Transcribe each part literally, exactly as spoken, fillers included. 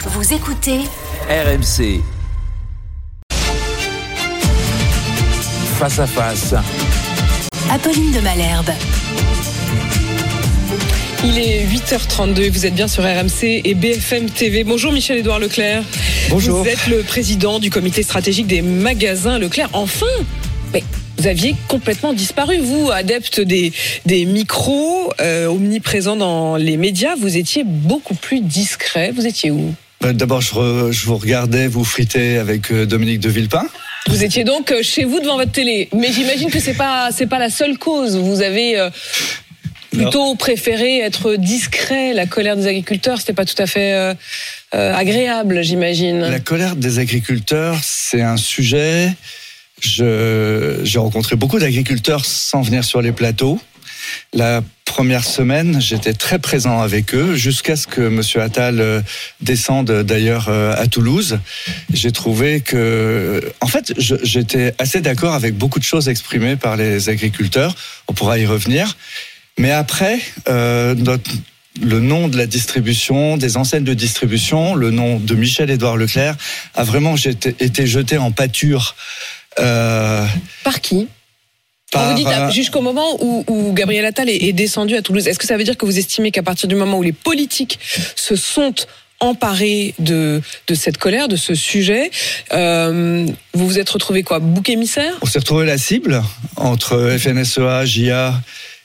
Vous écoutez R M C. Face à face. Apolline de Malherbe. Il est huit heures trente-deux, vous êtes bien sur R M C et B F M T V. Bonjour Michel-Édouard Leclerc. Bonjour. Vous êtes le président du comité stratégique des magasins Leclerc. Enfin, mais vous aviez complètement disparu, vous, adepte des, des micros, euh, omniprésents dans les médias. Vous étiez beaucoup plus discret. Vous étiez où ? D'abord, je, re, je vous regardais vous friter avec Dominique de Villepin. Vous étiez donc chez vous devant votre télé. Mais j'imagine que c'est pas, c'est pas la seule cause. Vous avez euh, plutôt non. préféré être discret. La colère des agriculteurs, c'était pas tout à fait euh, euh, agréable, j'imagine. La colère des agriculteurs, c'est un sujet. Je, j'ai rencontré beaucoup d'agriculteurs sans venir sur les plateaux. La première semaine, j'étais très présent avec eux, jusqu'à ce que M. Attal descende d'ailleurs à Toulouse. J'ai trouvé que... En fait, je, j'étais assez d'accord avec beaucoup de choses exprimées par les agriculteurs. On pourra y revenir. Mais après, euh, notre... le nom de la distribution, des enseignes de distribution, le nom de Michel-Édouard Leclerc a vraiment été jeté en pâture. Euh... Par qui ? Par... Vous dites jusqu'au moment où, où Gabriel Attal est, est descendu à Toulouse. Est-ce que ça veut dire que vous estimez qu'à partir du moment où les politiques se sont emparés de, de cette colère, de ce sujet, euh, vous vous êtes retrouvé quoi, bouc émissaire ? On s'est retrouvé la cible entre F N S E A, J A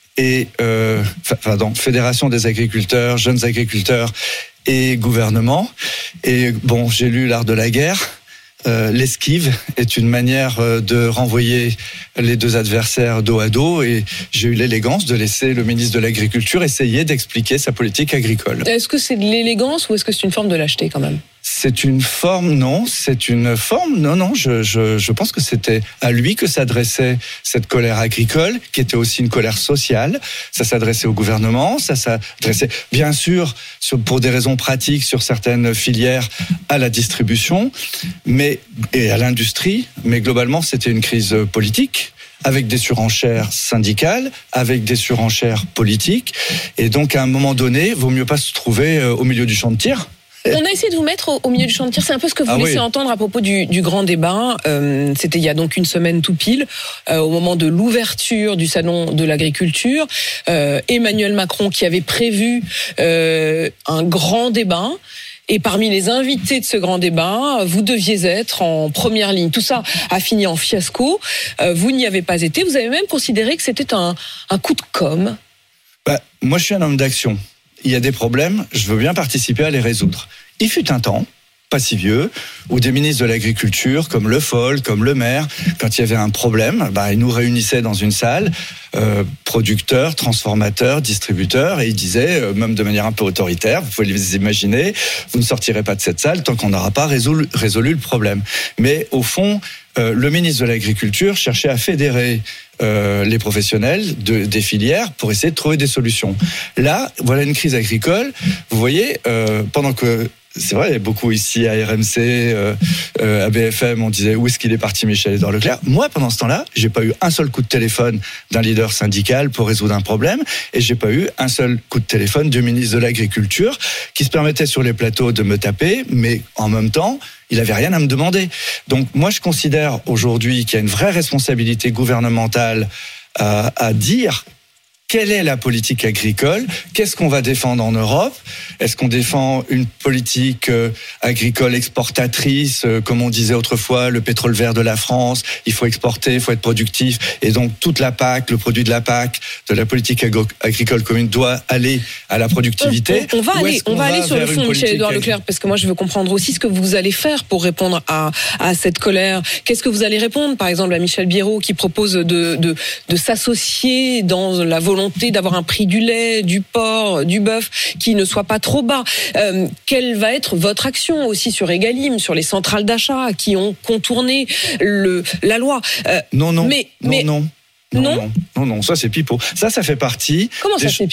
et euh, enfin, donc, Fédération des agriculteurs, jeunes agriculteurs et gouvernement. Et bon, j'ai lu L'Art de la guerre. Euh, l'esquive est une manière de renvoyer les deux adversaires dos à dos, et j'ai eu l'élégance de laisser le ministre de l'Agriculture essayer d'expliquer sa politique agricole. Est-ce que c'est de l'élégance ou est-ce que c'est une forme de lâcheté quand même ? C'est une forme, non, c'est une forme, non, non, je, je, je pense que c'était à lui que s'adressait cette colère agricole, qui était aussi une colère sociale. Ça s'adressait au gouvernement, ça s'adressait, bien sûr, sur, pour des raisons pratiques, sur certaines filières, à la distribution, mais, et à l'industrie, mais globalement, c'était une crise politique, avec des surenchères syndicales, avec des surenchères politiques, et donc à un moment donné, vaut mieux pas se trouver au milieu du champ de tir. On a essayé de vous mettre au, au milieu du champ de tir. C'est un peu ce que vous ah laissez oui. entendre à propos du, du grand débat. Euh, c'était il y a donc une semaine tout pile, euh, au moment de l'ouverture du salon de l'agriculture. Euh, Emmanuel Macron qui avait prévu euh, un grand débat. Et parmi les invités de ce grand débat, vous deviez être en première ligne. Tout ça a fini en fiasco. Euh, vous n'y avez pas été. Vous avez même considéré que c'était un, un coup de com'. Bah, moi, je suis un homme d'action. Il y a des problèmes, je veux bien participer à les résoudre. Il fut un temps, pas si vieux, où des ministres de l'Agriculture, comme Le Foll, comme Le Maire, quand il y avait un problème, bah, ils nous réunissaient dans une salle, euh, producteurs, transformateurs, distributeurs, et ils disaient, euh, même de manière un peu autoritaire, vous pouvez les imaginer, vous ne sortirez pas de cette salle tant qu'on n'aura pas résolu, résolu le problème. Mais au fond, euh, le ministre de l'Agriculture cherchait à fédérer Euh, les professionnels de, des filières pour essayer de trouver des solutions. Là, voilà une crise agricole. Vous voyez, euh, pendant que c'est vrai, il y a beaucoup ici à R M C, euh, euh, à B F M, on disait où est-ce qu'il est parti Michel-Édouard Leclerc. Moi, pendant ce temps-là, j'ai pas eu un seul coup de téléphone d'un leader syndical pour résoudre un problème, et j'ai pas eu un seul coup de téléphone du ministre de l'Agriculture qui se permettait sur les plateaux de me taper, mais en même temps, il avait rien à me demander. Donc moi, je considère aujourd'hui qu'il y a une vraie responsabilité gouvernementale à, à dire quelle est la politique agricole, qu'est-ce qu'on va défendre en Europe, est-ce qu'on défend une politique euh, agricole exportatrice, euh, comme on disait autrefois, le pétrole vert de la France, il faut exporter, il faut être productif, et donc toute la P A C, le produit de la P A C, de la politique agro- agricole commune doit aller à la productivité. On, on, on va aller, on va aller sur le fond, Michel-Édouard Leclerc, parce que moi je veux comprendre aussi ce que vous allez faire pour répondre à, à cette colère. Qu'est-ce que vous allez répondre, par exemple, à Michel Biérot qui propose de, de, de s'associer dans la volonté d'avoir un prix du lait, du porc, du bœuf qui ne soit pas trop bas. Euh, quelle va être votre action aussi sur Egalim, sur les centrales d'achat qui ont contourné le, la loi euh, Non, non, mais, non, mais, non. Non, non, non, non, non, ça c'est pipeau. Ça, ça fait partie. Comment ça des... c'est pipeau ?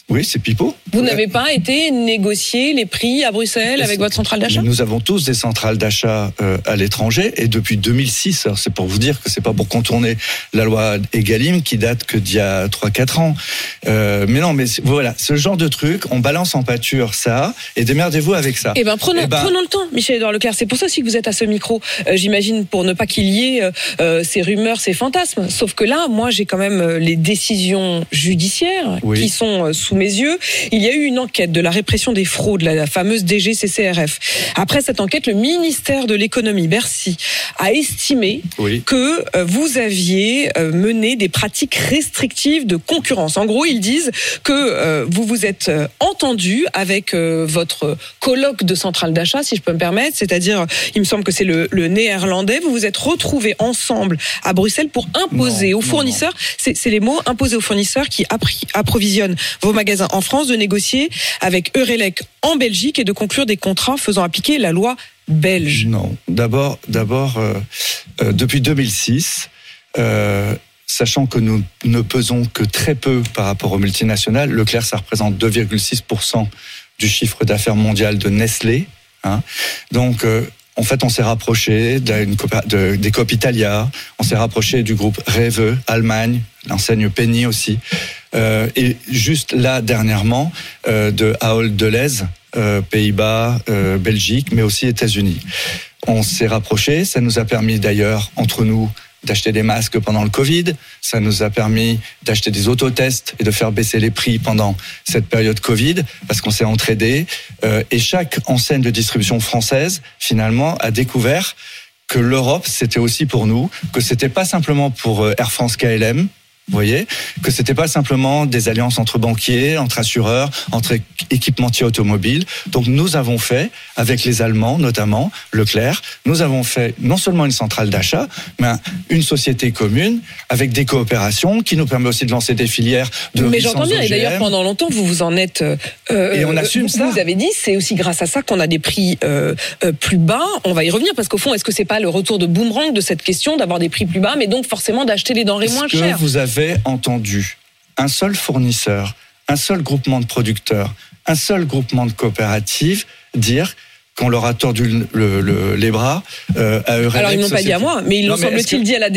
Oui, c'est pipeau. Vous ouais. n'avez pas été négocier les prix à Bruxelles avec votre centrale d'achat ? Nous avons tous des centrales d'achat euh, à l'étranger et depuis deux mille six. Alors c'est pour vous dire que c'est pas pour contourner la loi Egalim qui date que d'il y a trois quatre ans. Euh, mais non, mais voilà, ce genre de truc, on balance en pâture ça et démerdez-vous avec ça. Eh ben prenons, eh ben, prenons le temps, Michel-Édouard Leclerc. C'est pour ça aussi que vous êtes à ce micro. Euh, j'imagine pour ne pas qu'il y ait euh, ces rumeurs, ces fantasmes. Sauf que là, moi, j'ai quand même les décisions judiciaires oui. qui sont sous mes yeux. Il y a eu une enquête de la répression des fraudes, la fameuse D G C C R F. Après cette enquête, le ministère de l'économie, Bercy, a estimé oui. que vous aviez mené des pratiques restrictives de concurrence. En gros, ils disent que vous vous êtes entendu avec votre colloque de centrale d'achat, si je peux me permettre, c'est-à-dire, il me semble que c'est le, le néerlandais, vous vous êtes retrouvés ensemble à Bruxelles pour imposer non, aux fournisseurs, non, non. C'est, c'est les mots, imposer aux fournisseurs qui appri- approvisionnent vos magasins en France de négocier avec Eurelec en Belgique et de conclure des contrats faisant appliquer la loi belge. Non, d'abord, d'abord euh, euh, depuis deux mille six, euh, sachant que nous ne pesons que très peu par rapport aux multinationales, Leclerc, ça représente deux virgule six pour cent du chiffre d'affaires mondial de Nestlé. Hein. Donc, euh, en fait, on s'est rapproché d'une, de, des Coop Italia, on s'est rapproché du groupe Rewe, Allemagne, l'enseigne Penny aussi. Euh, et juste là, dernièrement, euh, de Ahold Delhaize, euh, Pays-Bas, euh, Belgique, mais aussi États-Unis. On s'est rapprochés, ça nous a permis d'ailleurs, entre nous, d'acheter des masques pendant le Covid, ça nous a permis d'acheter des autotests et de faire baisser les prix pendant cette période Covid, parce qu'on s'est entraidés. Euh, et chaque enseigne de distribution française, finalement, a découvert que l'Europe, c'était aussi pour nous, que c'était pas simplement pour Air France K L M, vous voyez, que c'était pas simplement des alliances entre banquiers, entre assureurs, entre équipementiers automobiles. Donc nous avons fait, avec les Allemands notamment, Leclerc, nous avons fait non seulement une centrale d'achat, mais une société commune avec des coopérations qui nous permet aussi de lancer des filières de Mais j'entends bien, O G M. Et d'ailleurs pendant longtemps vous vous en êtes... Euh, et on assume vous, ça. Vous avez dit, c'est aussi grâce à ça qu'on a des prix euh, euh, plus bas. On va y revenir parce qu'au fond, est-ce que c'est pas le retour de boomerang de cette question d'avoir des prix plus bas, mais donc forcément d'acheter les denrées est-ce moins que chères? Vous avez entendu un seul fournisseur, un seul groupement de producteurs, un seul groupement de coopératives dire qu'on leur a tordu le, le, le, les bras euh, à Eurelec. Alors ils n'ont pas dit à moi, mais ils l'ont semble-t-il que... dit à la D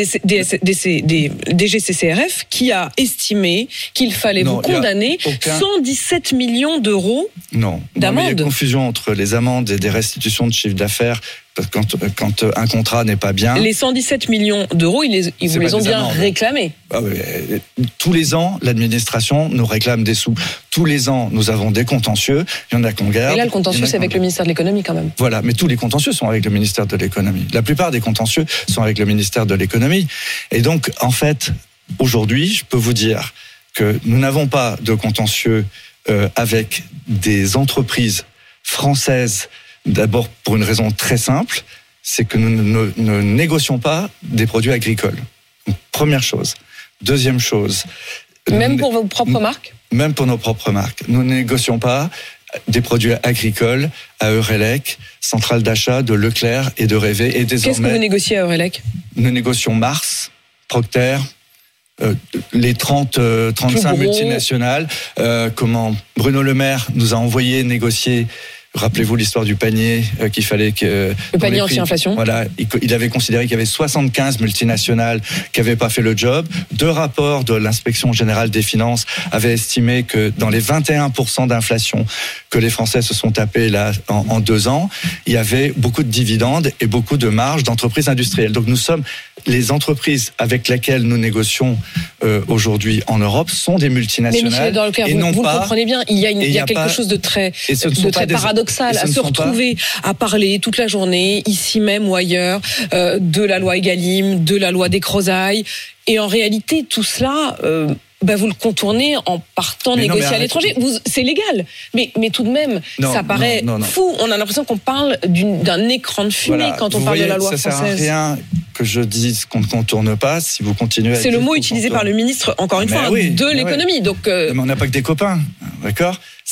G C C R F qui a estimé qu'il fallait non, vous condamner aucun... cent dix-sept millions d'euros non. d'amende. Non, il y a confusion entre les amendes et des restitutions de chiffre d'affaires. Quand, quand un contrat n'est pas bien... Les cent dix-sept millions d'euros, ils, les, ils vous les ont bien amendes. réclamés. Ah oui, tous les ans, l'administration nous réclame des sous. Tous les ans, nous avons des contentieux. Il y en a qu'on garde. Et là, le contentieux, c'est avec le ministère de l'économie quand même. Voilà, mais tous les contentieux sont avec le ministère de l'économie. La plupart des contentieux sont avec le ministère de l'économie. Et donc, en fait, aujourd'hui, je peux vous dire que nous n'avons pas de contentieux euh, avec des entreprises françaises. D'abord, pour une raison très simple, c'est que nous ne, ne, ne négocions pas des produits agricoles. Donc, première chose. Deuxième chose. Même pour vos propres marques ? Même pour nos propres marques. Nous ne négocions pas des produits agricoles à Eurelec, centrale d'achat de Leclerc et de Rewe. Et désormais, qu'est-ce que vous négociez à Eurelec ? Nous négocions Mars, Procter, euh, les trente, euh, trente-cinq multinationales. Euh, comment Bruno Le Maire nous a envoyé négocier. Rappelez-vous l'histoire du panier euh, qu'il fallait que... Euh, le panier anti-inflation. Voilà, il avait considéré qu'il y avait soixante-quinze multinationales qui n'avaient pas fait le job. Deux rapports de l'inspection générale des finances avaient estimé que dans les vingt et un pour cent d'inflation que les Français se sont tapés là en, en deux ans, il y avait beaucoup de dividendes et beaucoup de marges d'entreprises industrielles. Donc nous sommes... Les entreprises avec lesquelles nous négocions euh, aujourd'hui en Europe sont des multinationales. Mais Michel, et vous, non vous pas, le comprenez bien, il y a, une, il y a quelque pas, chose de très, de très paradoxal des, à se retrouver pas... à parler toute la journée, ici même ou ailleurs, euh, de la loi Egalim, de la loi Descrozaille. Et en réalité, tout cela... Euh, Ben vous le contournez en partant mais négocier non, à l'étranger. Vous, c'est légal, mais mais tout de même, non, ça paraît non, non, fou. On a l'impression qu'on parle d'une, d'un écran de fumée voilà, quand on parle voyez, de la loi ça française. Ça sert à rien que je dise qu'on ne contourne pas si vous continuez. à C'est le mot utilisé par le ministre, encore une mais fois, oui, de l'économie. Oui. Donc, euh... mais on n'a pas que des copains, d'accord ?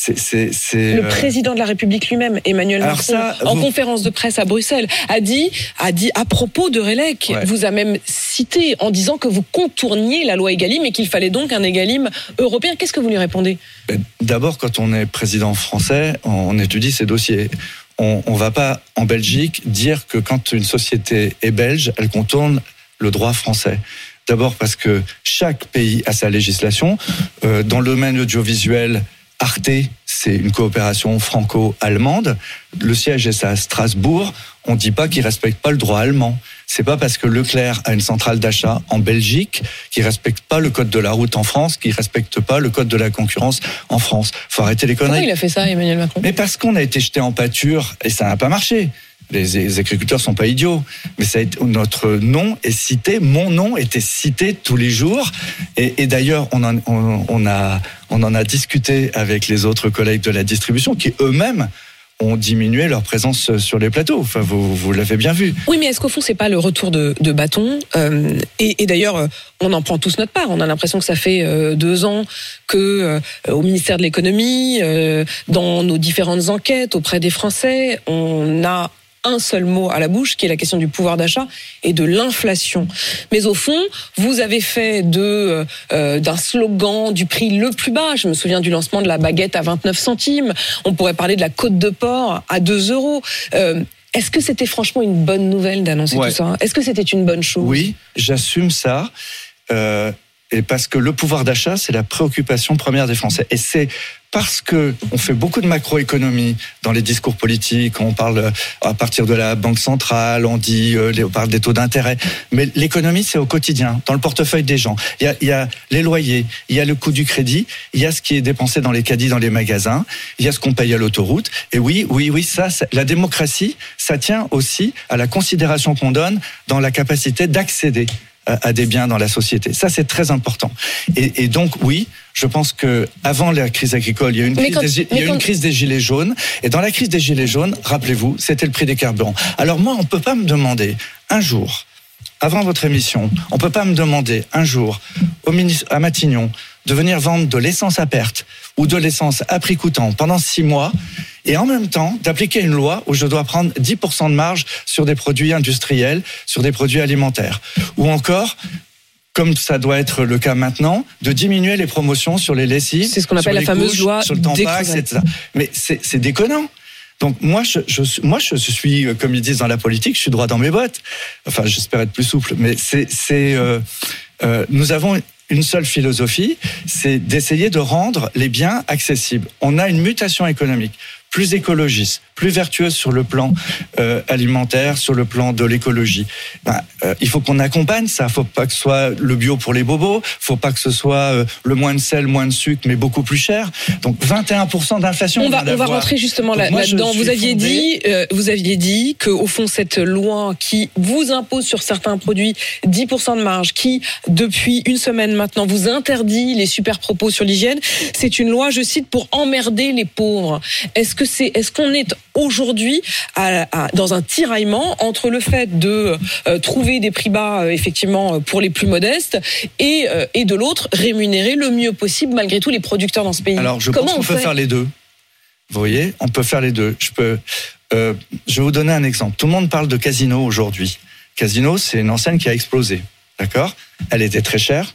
C'est, c'est, c'est, le euh... président de la République lui-même, Emmanuel Alors Macron, ça, en vous... conférence de presse à Bruxelles, a dit, a dit à propos de Rélec, ouais. vous a même cité en disant que vous contourniez la loi Egalim et qu'il fallait donc un Egalim européen. Qu'est-ce que vous lui répondez ? D'abord, quand on est président français, on étudie ses dossiers. On ne va pas en Belgique dire que quand une société est belge, elle contourne le droit français. D'abord parce que chaque pays a sa législation. Euh, dans le domaine audiovisuel, Arte, c'est une coopération franco-allemande. Le siège est à Strasbourg. On ne dit pas qu'ils ne respectent pas le droit allemand. C'est pas parce que Leclerc a une centrale d'achat en Belgique qu'ils ne respectent pas le code de la route en France, qu'ils ne respectent pas le code de la concurrence en France. Il faut arrêter les conneries. Pourquoi il a fait ça, Emmanuel Macron ? Mais parce qu'on a été jeté en pâture et ça n'a pas marché. Les, les agriculteurs sont pas idiots, mais ça a été, notre nom est cité, mon nom était cité tous les jours. Et, et d'ailleurs, on en, on, on, a, on en a discuté avec les autres collègues de la distribution qui eux-mêmes ont diminué leur présence sur les plateaux. Enfin, vous, vous l'avez bien vu. Oui, mais est-ce qu'au fond, c'est pas le retour de, de bâton euh, et, et d'ailleurs, on en prend tous notre part. On a l'impression que ça fait euh, deux ans que, euh, au ministère de l'économie, euh, dans nos différentes enquêtes auprès des Français, on a un seul mot à la bouche, qui est la question du pouvoir d'achat et de l'inflation. Mais au fond, vous avez fait de euh, d'un slogan du prix le plus bas. Je me souviens du lancement de la baguette à vingt-neuf centimes. On pourrait parler de la côte de porc à deux euros. Euh, est-ce que c'était franchement une bonne nouvelle d'annoncer ouais. tout ça ? Est-ce que c'était une bonne chose ? Oui, j'assume ça. Euh, et parce que le pouvoir d'achat, c'est la préoccupation première des Français. Et c'est parce que on fait beaucoup de macroéconomie dans les discours politiques, on parle à partir de la banque centrale, on dit, on parle des taux d'intérêt, mais l'économie c'est au quotidien, dans le portefeuille des gens. Il y a, il y a les loyers, il y a le coût du crédit, il y a ce qui est dépensé dans les caddies, dans les magasins, il y a ce qu'on paye à l'autoroute. Et oui, oui, oui, ça, ça la démocratie, ça tient aussi à la considération qu'on donne dans la capacité d'accéder à des biens dans la société. Ça, c'est très important. Et, et donc, oui, je pense que avant la crise agricole, il y a, une crise, quand, des, il y a quand... une crise des gilets jaunes. Et dans la crise des gilets jaunes, rappelez-vous, c'était le prix des carburants. Alors moi, on peut pas me demander un jour, avant votre émission, on peut pas me demander un jour au ministre, à Matignon de venir vendre de l'essence à perte ou de l'essence à prix coûtant pendant six mois et en même temps d'appliquer une loi où je dois prendre dix pour cent de marge sur des produits industriels, sur des produits alimentaires. Ou encore, comme ça doit être le cas maintenant, de diminuer les promotions sur les lessives. C'est ce qu'on appelle la fameuse couches, loi sur le Tampax, et cetera. Mais c'est, c'est déconnant. Donc moi je, je, moi, je suis, comme ils disent dans la politique, je suis droit dans mes bottes. Enfin, j'espère être plus souple, mais c'est... c'est euh, euh, nous avons... une seule philosophie, c'est d'essayer de rendre les biens accessibles. On a une mutation économique plus écologiste, plus vertueuse sur le plan euh, alimentaire, sur le plan de l'écologie. Ben, euh, il faut qu'on accompagne ça. Il ne faut pas que ce soit le bio pour les bobos. Il ne faut pas que ce soit euh, le moins de sel, moins de sucre, mais beaucoup plus cher. Donc vingt et un pour cent d'inflation. On va, on va rentrer justement là, moi, là-dedans. Vous aviez fondé... dit, euh, vous aviez dit que au fond cette loi qui vous impose sur certains produits dix pour cent de marge, qui depuis une semaine maintenant vous interdit les super propos sur l'hygiène, c'est une loi, je cite, pour emmerder les pauvres. Est-ce que c'est, est-ce qu'on est aujourd'hui à, à, dans un tiraillement entre le fait de euh, trouver des prix bas euh, effectivement pour les plus modestes et, euh, et de l'autre rémunérer le mieux possible malgré tout les producteurs dans ce pays? Alors je Comment pense qu'on on peut fait faire les deux. Vous voyez, on peut faire les deux. Je peux. Euh, je vais vous donner un exemple. Tout le monde parle de Casino aujourd'hui. Casino, c'est une enseigne qui a explosé. D'accord ? Elle était très chère,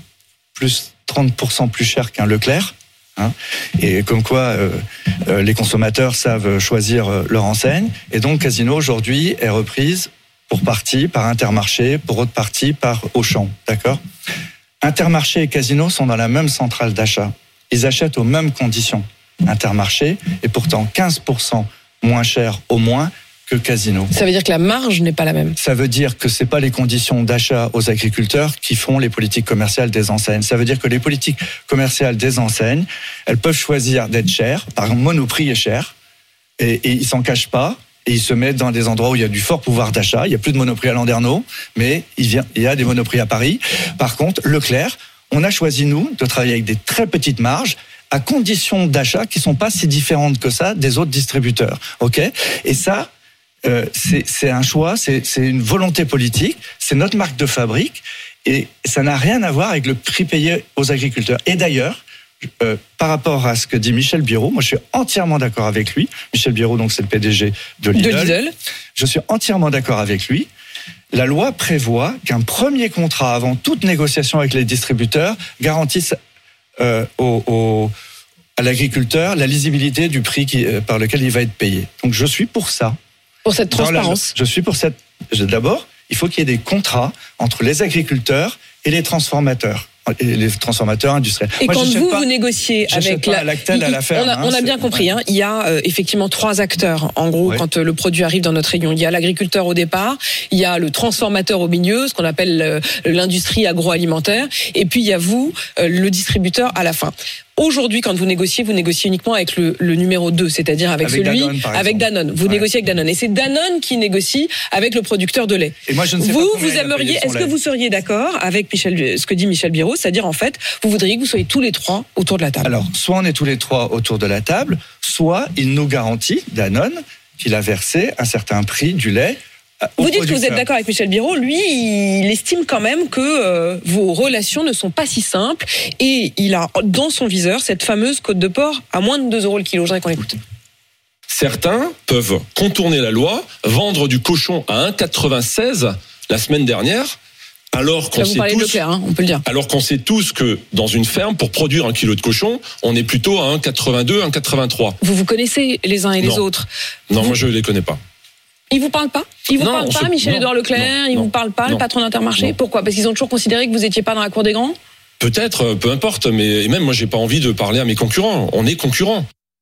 plus trente pour cent plus chère qu'un Leclerc. Hein, et comme quoi euh, euh, les consommateurs savent choisir euh, leur enseigne. Et donc Casino aujourd'hui est reprise pour partie par Intermarché, pour autre partie par Auchan. D'accord ? Intermarché et Casino sont dans la même centrale d'achat. Ils achètent aux mêmes conditions. Intermarché est pourtant quinze pour cent moins cher au moins que Casino. Ça veut dire que la marge n'est pas la même. Ça veut dire que c'est pas les conditions d'achat aux agriculteurs qui font les politiques commerciales des enseignes. Ça veut dire que les politiques commerciales des enseignes, elles peuvent choisir d'être chères. Par exemple, Monoprix est cher et, et ils s'en cachent pas et ils se mettent dans des endroits où il y a du fort pouvoir d'achat. Il y a plus de Monoprix à Landerneau, mais il, vient, il y a des Monoprix à Paris. Par contre, Leclerc, on a choisi nous de travailler avec des très petites marges à conditions d'achat qui sont pas si différentes que ça des autres distributeurs. Ok ? Et ça. Euh, c'est, c'est un choix, c'est, c'est une volonté politique, c'est notre marque de fabrique et ça n'a rien à voir avec le prix payé aux agriculteurs. Et d'ailleurs, euh, par rapport à ce que dit Michel Biérot, moi je suis entièrement d'accord avec lui. Michel Biérot, donc c'est le P D G de Lidl. De Lidl. Je suis entièrement d'accord avec lui. La loi prévoit qu'un premier contrat, avant toute négociation avec les distributeurs, garantisse euh, au, au, à l'agriculteur la lisibilité du prix qui, euh, par lequel il va être payé. Donc je suis pour ça. Pour cette transparence. La, je suis pour cette. D'abord, il faut qu'il y ait des contrats entre les agriculteurs et les transformateurs. Et les transformateurs industriels. Et Moi, quand vous, pas, vous négociez avec la... Lactel à la ferme, on a, hein, on a bien compris, hein, il y a euh, effectivement trois acteurs, en gros, ouais. quand euh, le produit arrive dans notre région. Il y a l'agriculteur au départ, il y a le transformateur au milieu, ce qu'on appelle euh, l'industrie agroalimentaire, et puis il y a vous, euh, le distributeur à la fin. Aujourd'hui, quand vous négociez, vous négociez uniquement avec le, le numéro deux, c'est-à-dire avec, avec celui, Danone, avec Danone. Vous ouais. négociez avec Danone. Et c'est Danone qui négocie avec le producteur de lait. Et moi, je ne sais vous, pas vous aimeriez, est-ce lait. que vous seriez d'accord avec Michel, ce que dit Michel Biérot, c'est-à-dire, en fait, vous voudriez que vous soyez tous les trois autour de la table? Alors, soit on est tous les trois autour de la table, soit il nous garantit, Danone, qu'il a versé un certain prix du lait. Vous dites que vous êtes d'accord avec Michel Biérot. Lui, il estime quand même que euh, vos relations ne sont pas si simples et il a dans son viseur cette fameuse côte de porc à moins de deux euros le kilo. Je voudrais qu'on l'écoute. Certains peuvent contourner la loi, vendre du cochon à un euro quatre-vingt-seize la semaine dernière, alors qu'on Là, vous sait parlez tous, de Leclerc, hein, on peut le dire. Alors qu'on sait tous que dans une ferme, pour produire un kilo de cochon, on est plutôt à un euro quatre-vingt-deux, un euro quatre-vingt-trois. Vous vous connaissez les uns et les non. autres. Non, vous... moi je ne les connais pas. Ils vous parlent pas Ils vous non, parlent pas, se... Michel-Édouard Leclerc non, Ils non, vous parlent pas, non, le patron d'Intermarché? non. Pourquoi? Parce qu'ils ont toujours considéré que vous étiez pas dans la cour des grands? Peut-être, peu importe, mais et même moi j'ai pas envie de parler à mes concurrents. On est concurrents.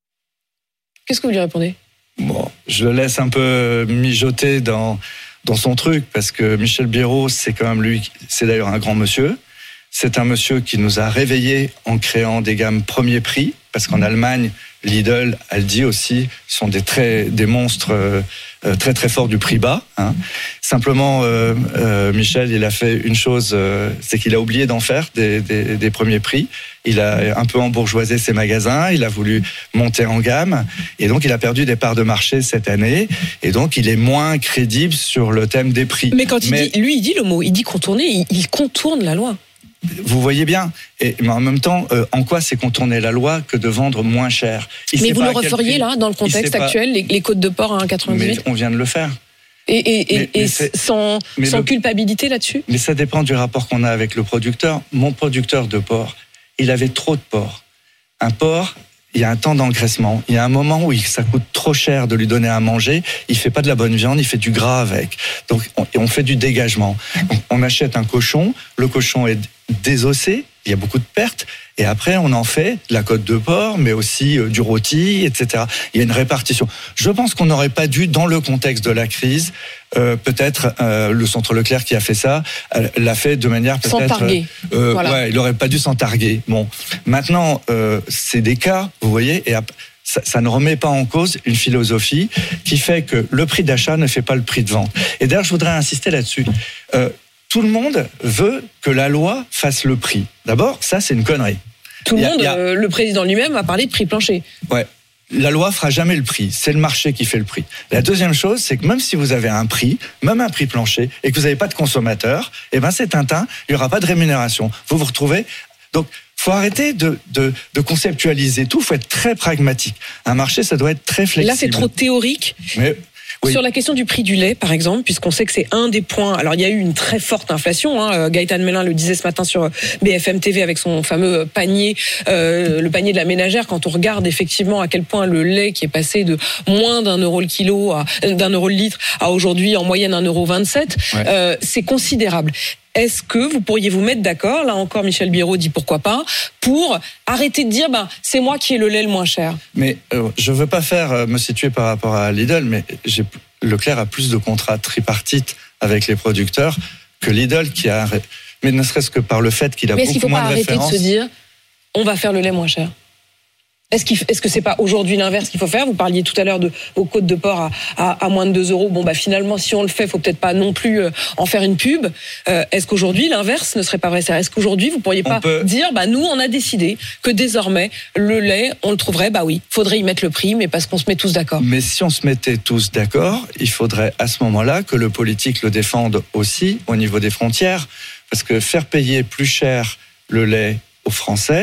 Qu'est-ce que vous lui répondez? Bon, je le laisse un peu mijoter dans dans son truc parce que Michel Biérot, c'est quand même lui, c'est d'ailleurs un grand monsieur. C'est un monsieur qui nous a réveillés en créant des gammes premier prix, parce qu'en Allemagne, Lidl, Aldi aussi, sont des, très, des monstres euh, très très forts du prix bas. Hein. Simplement, euh, euh, Michel, il a fait une chose, euh, c'est qu'il a oublié d'en faire des, des, des premiers prix. Il a un peu embourgeoisé ses magasins, il a voulu monter en gamme, et donc il a perdu des parts de marché cette année, et donc il est moins crédible sur le thème des prix. Mais quand il Mais... dit, lui, il dit le mot, il dit contourner, il, il contourne la loi. Vous voyez bien, et, mais en même temps, euh, en quoi c'est contourner la loi que de vendre moins cher? Il Mais vous le referiez là, dans le contexte actuel, pas... les, les côtes de porc à un euro quatre-vingt-dix-huit? Mais on vient de le faire. Et, et, et, mais, et mais sans, sans le... culpabilité là-dessus? Mais ça dépend du rapport qu'on a avec le producteur. Mon producteur de porc, il avait trop de porc. Un porc, il y a un temps d'engraissement. Il y a un moment où ça coûte trop cher de lui donner à manger. Il fait pas de la bonne viande, il fait du gras avec. Donc, on, on fait du dégagement. Donc, on achète un cochon, le cochon est désossé, il y a beaucoup de pertes, et après on en fait de la côte de porc, mais aussi euh, du rôti, et cetera. Il y a une répartition. Je pense qu'on n'aurait pas dû, dans le contexte de la crise, euh, peut-être euh, le Centre Leclerc qui a fait ça, euh, l'a fait de manière peut-être... Sans targuer. Euh, voilà. Ouais, il n'aurait pas dû s'en targuer. Bon, maintenant, euh, c'est des cas, vous voyez, et après, Ça, ça ne remet pas en cause une philosophie qui fait que le prix d'achat ne fait pas le prix de vente. Et d'ailleurs, je voudrais insister là-dessus. Euh, tout le monde veut que la loi fasse le prix. D'abord, ça, c'est une connerie. Tout le a, monde, a... euh, le président lui-même a parlé de prix plancher. Ouais. La loi fera jamais le prix. C'est le marché qui fait le prix. La deuxième chose, c'est que même si vous avez un prix, même un prix plancher, et que vous n'avez pas de consommateur, eh ben, c'est Tintin, il n'y aura pas de rémunération. Vous vous retrouvez... Donc, faut arrêter de, de, de conceptualiser tout. Faut être très pragmatique. Un marché, ça doit être très flexible. Là, c'est trop théorique. Mais, oui. Sur la question du prix du lait, par exemple, puisqu'on sait que c'est un des points. Alors, il y a eu une très forte inflation. Hein. Gaëtan Mélin le disait ce matin sur B F M T V avec son fameux panier, euh, le panier de la ménagère. Quand on regarde effectivement à quel point le lait qui est passé de moins d'un euro le kilo, à, d'un euro le litre, à aujourd'hui en moyenne un euro vingt-sept, ouais. euh, c'est considérable. Est-ce que vous pourriez vous mettre d'accord, là encore Michel Biérot dit pourquoi pas, pour arrêter de dire ben, c'est moi qui ai le lait le moins cher? Mais euh, je ne veux pas faire euh, me situer par rapport à Lidl, mais j'ai, Leclerc a plus de contrats tripartites avec les producteurs que Lidl qui a... Mais ne serait-ce que par le fait qu'il a mais beaucoup moins de références. Mais est-ce qu'il ne faut pas arrêter de se dire on va faire le lait moins cher? Est-ce, qu'il, est-ce que c'est pas aujourd'hui l'inverse qu'il faut faire? Vous parliez tout à l'heure de vos côtes de porc à, à, à moins de deux euros. Bon, bah, finalement, si on le fait, faut peut-être pas non plus euh, en faire une pub. Euh, est-ce qu'aujourd'hui, l'inverse ne serait pas vrai? Est-ce qu'aujourd'hui, vous pourriez pas peut... dire, bah, nous, on a décidé que désormais, le lait, on le trouverait, bah oui, faudrait y mettre le prix, mais parce qu'on se met tous d'accord. Mais si on se mettait tous d'accord, il faudrait à ce moment-là que le politique le défende aussi au niveau des frontières. Parce que faire payer plus cher le lait aux Français,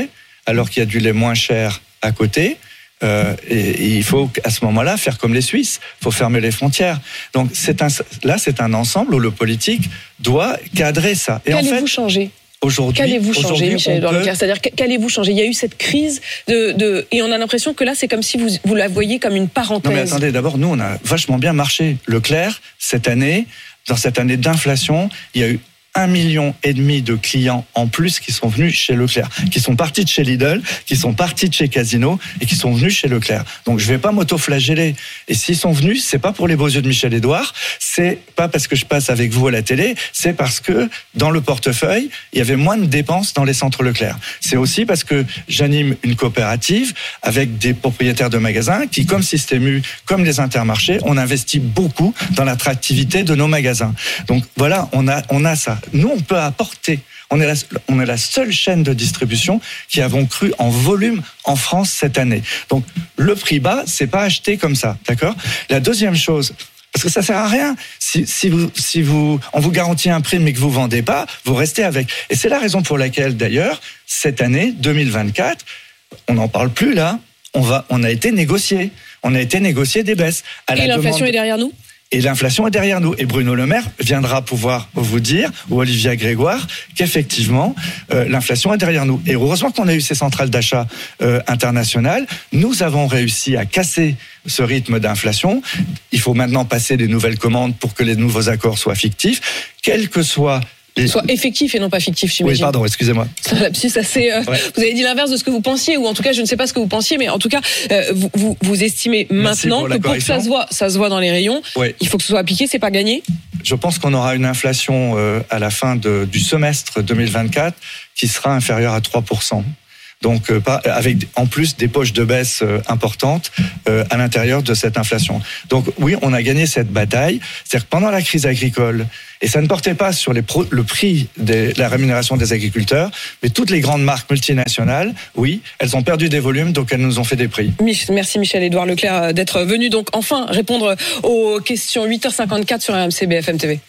alors qu'il y a du lait moins cher à côté. Euh, et, et il faut à ce moment-là faire comme les Suisses, il faut fermer les frontières. Donc c'est un, là, c'est un ensemble où le politique doit cadrer ça. Et Qu'allez-vous en fait, changer Aujourd'hui, Qu'allez-vous changer, aujourd'hui, Michel-Édouard peut... Leclerc ? C'est-à-dire, qu'allez-vous changer ? Il y a eu cette crise de, de... Et on a l'impression que là, c'est comme si vous, vous la voyez comme une parenthèse. Non mais attendez, d'abord, nous, on a vachement bien marché. Leclerc, cette année, dans cette année d'inflation, il y a eu un million et demi de clients en plus qui sont venus chez Leclerc, qui sont partis de chez Lidl, qui sont partis de chez Casino et qui sont venus chez Leclerc. Donc je vais pas m'auto-flageller. Et s'ils sont venus, c'est pas pour les beaux yeux de Michel-Édouard, c'est pas parce que je passe avec vous à la télé, c'est parce que dans le portefeuille, il y avait moins de dépenses dans les centres Leclerc. C'est aussi parce que j'anime une coopérative avec des propriétaires de magasins qui, comme Système U, comme les Intermarchés, on investit beaucoup dans l'attractivité de nos magasins. Donc voilà, on a, on a ça. Nous, on peut apporter. On est, la, on est la seule chaîne de distribution qui avons cru en volume en France cette année. Donc, le prix bas, c'est pas acheté comme ça, d'accord ? La deuxième chose, parce que ça sert à rien. Si, si vous, si vous, on vous garantit un prix mais que vous vendez pas, vous restez avec. Et c'est la raison pour laquelle, d'ailleurs, cette année deux mille vingt-quatre, on n'en parle plus là. On va, on a été négocié. On a été négocié des baisses. À Et la l'inflation demande... est derrière nous ? Et l'inflation est derrière nous. Et Bruno Le Maire viendra pouvoir vous dire, ou Olivia Grégoire, qu'effectivement, euh, l'inflation est derrière nous. Et heureusement qu'on a eu ces centrales d'achat euh, internationales. Nous avons réussi à casser ce rythme d'inflation. Il faut maintenant passer des nouvelles commandes pour que les nouveaux accords soient fictifs, quel que soit... Les... Soit effectif et non pas fictif, j'imagine. Oui, pardon, excusez-moi. C'est un lapsus assez. Euh, ouais. Vous avez dit l'inverse de ce que vous pensiez, ou en tout cas, je ne sais pas ce que vous pensiez, mais en tout cas, euh, vous, vous, vous estimez Merci maintenant pour que pour que ça se voit, ça se voit dans les rayons, oui. Il faut que ce soit appliqué, c'est pas gagné. Je pense qu'on aura une inflation euh, à la fin de, du semestre deux mille vingt-quatre qui sera inférieure à trois pour cent. Donc, euh, pas, avec en plus des poches de baisse euh, importantes euh, à l'intérieur de cette inflation. Donc, oui, on a gagné cette bataille. C'est-à-dire que pendant la crise agricole, et ça ne portait pas sur les pro, le prix de la rémunération des agriculteurs, mais toutes les grandes marques multinationales, oui, elles ont perdu des volumes, donc elles nous ont fait des prix. Merci Michel-Édouard Leclerc d'être venu donc enfin répondre aux questions. huit heures cinquante-quatre sur R M C B F M T V.